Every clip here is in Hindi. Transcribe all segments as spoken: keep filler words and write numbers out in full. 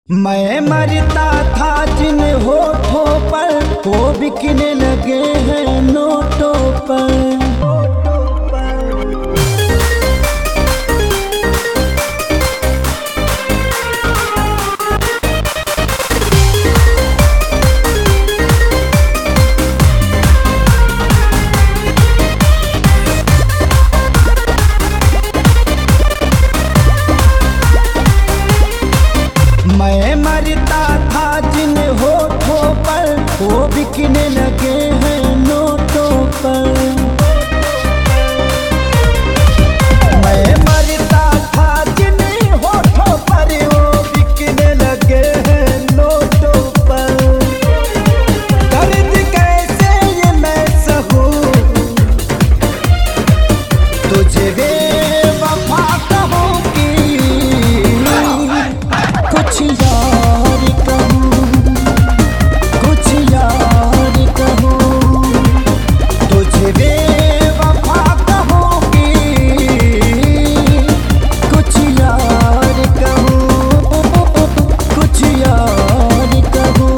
मैं मरता था जिन होठों पर वो बिकने लगे हैं नोटों पर। मैं मरता था जिन होठों पर वो बिकने लगे हैं नोटों पर। मैं मरता था जिन होठों पर वो बिकने लगे हैं नोटों पर। दर्द कैसे ये मैं सहूं तुझे वे वफा कहूं कि कुछ यार कहूं, कुछ यार कहूं तुझे बेवफा कहूं कि कुछ यार कहूं, कुछ यार कहूं।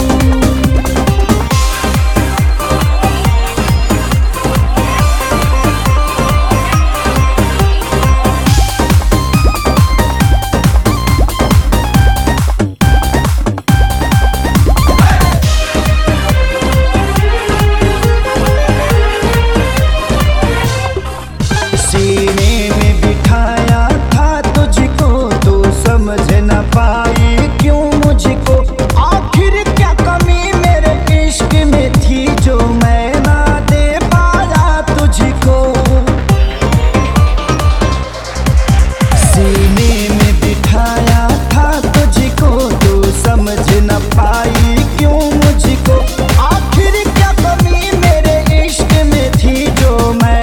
सीने में बिठाया था तुझको तो समझ न पाई क्यों मुझको। आखिर क्या कमी मेरे इश्क में थी जो मैं ना दे पाया तुझको। सीने में बिठाया था तुझको तो समझ न पाई क्यों मुझको। आखिर क्या कमी मेरे इश्क में थी जो मैं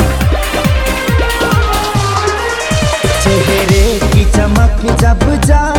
चेहरे की चमक जब जा